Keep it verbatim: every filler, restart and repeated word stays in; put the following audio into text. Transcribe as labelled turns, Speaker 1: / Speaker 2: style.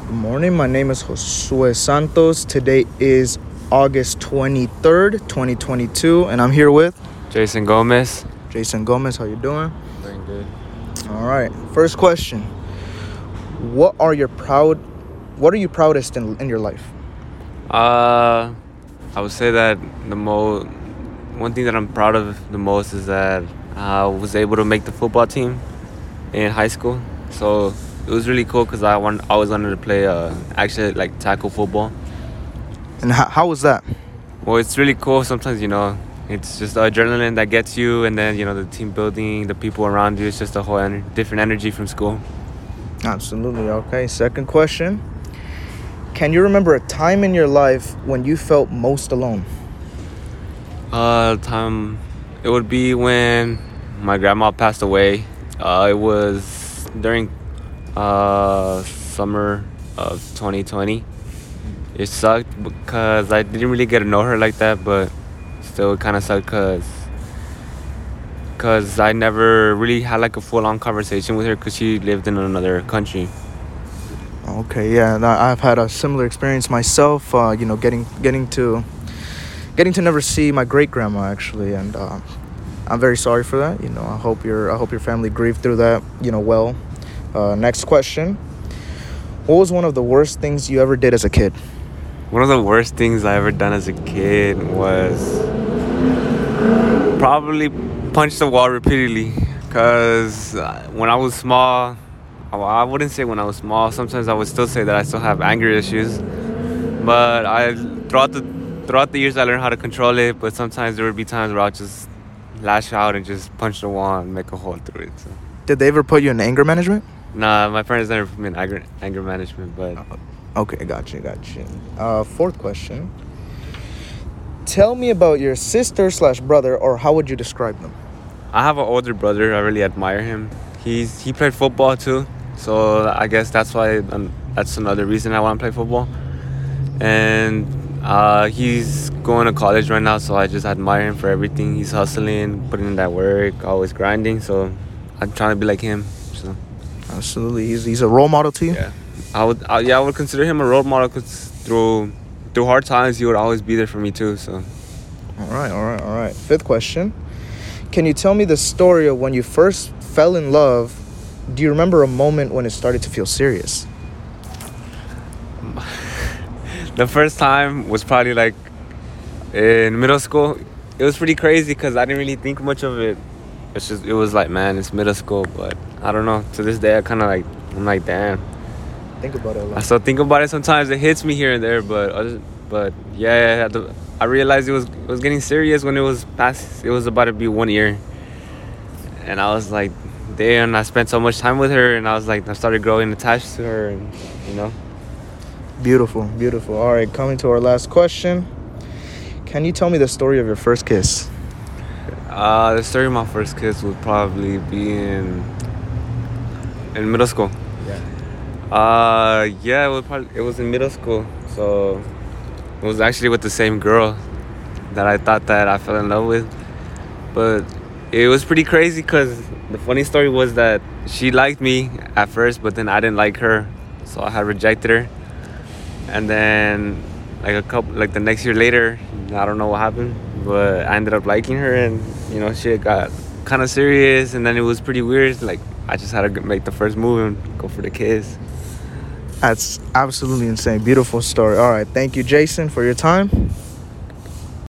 Speaker 1: Good morning. My name is Josue Santos. Today is August twenty-third, twenty twenty-two, and I'm here with
Speaker 2: Jason Gomez.
Speaker 1: Jason Gomez. How you doing?
Speaker 2: Doing good.
Speaker 1: All right. First question. What are your proud what are you proudest in, in your life?
Speaker 2: Uh, I would say that the mo one thing that I'm proud of the most is that I was able to make the football team in high school. So it was really cool because I want I always wanted to play uh actually like tackle football.
Speaker 1: And how, how was that?
Speaker 2: Well, it's really cool. Sometimes you know it's just the adrenaline that gets you, and then you know the team building, the people around you. It's just a whole ener- different energy from school.
Speaker 1: Absolutely. Okay. Second question. Can you remember a time in your life when you felt most alone?
Speaker 2: Uh, time it would be when my grandma passed away. Uh, it was during uh summer of twenty twenty. It sucked because I didn't really get to know her like that, but still it kind of sucked because because I never really had like a full-on conversation with her because she lived in another country.
Speaker 1: Okay, yeah, and I- I've had a similar experience myself. Uh, you know, getting getting to getting to never see my great grandma actually, and uh, I'm very sorry for that. You know, I hope your I hope your family grieved through that. You know, well. Uh, next question. What was one of the worst things you ever did as a kid?
Speaker 2: One of the worst things I ever done as a kid was probably punch the wall repeatedly. Cause when I was small, I wouldn't say when I was small. Sometimes I would still say that I still have anger issues. But I throughout the throughout the years I learned how to control it. But sometimes there would be times where I'll just lash out and just punch the wall and make a hole through it. So.
Speaker 1: Did they ever put you in anger management?
Speaker 2: Nah, my parents never put me in anger, anger management, but...
Speaker 1: Okay, gotcha, gotcha. Uh, fourth question. Tell me about your sister slash brother, or how would you describe them?
Speaker 2: I have an older brother. I really admire him. He's He played football, too. So I guess that's why... Um, that's another reason I want to play football. And uh, he's going to college right now, so I just admire him for everything. He's hustling, putting in that work, always grinding. So I'm trying to be like him, so...
Speaker 1: Absolutely, he's he's a role model to you.
Speaker 2: Yeah, I would. I, yeah, I would consider him a role model because through through hard times, he would always be there for me too. So,
Speaker 1: all right, all right, all right. Fifth question: can you tell me the story of when you first fell in love? Do you remember a moment when it started to feel serious?
Speaker 2: the first time was probably like in middle school. It was pretty crazy because I didn't really think much of it. It's just it was like, man, it's middle school, but I don't know. To this day, I kind of like I'm like, damn.
Speaker 1: Think about it a lot.
Speaker 2: I still think about it sometimes. It hits me here and there, but other, but yeah, the, I realized it was it was getting serious when it was past. It was about to be one year, and I was like, damn. I spent so much time with her, and I was like, I started growing attached to her, and you know.
Speaker 1: Beautiful, beautiful. All right, coming to our last question. Can you tell me the story of your first kiss?
Speaker 2: Uh, the story of my first kiss would probably be in in middle school.
Speaker 1: Yeah.
Speaker 2: Uh, yeah, it was probably it was in middle school. So it was actually with the same girl that I thought that I fell in love with. But it was pretty crazy because the funny story was that she liked me at first, but then I didn't like her, so I had rejected her. And then like a couple, like the next year later, I don't know what happened, but I ended up liking her, and you know, shit got kind of serious, and then it was pretty weird. Like I just had to make the first move and go for the kiss.
Speaker 1: That's absolutely insane. Beautiful story. All right, thank you, Jason, for your time.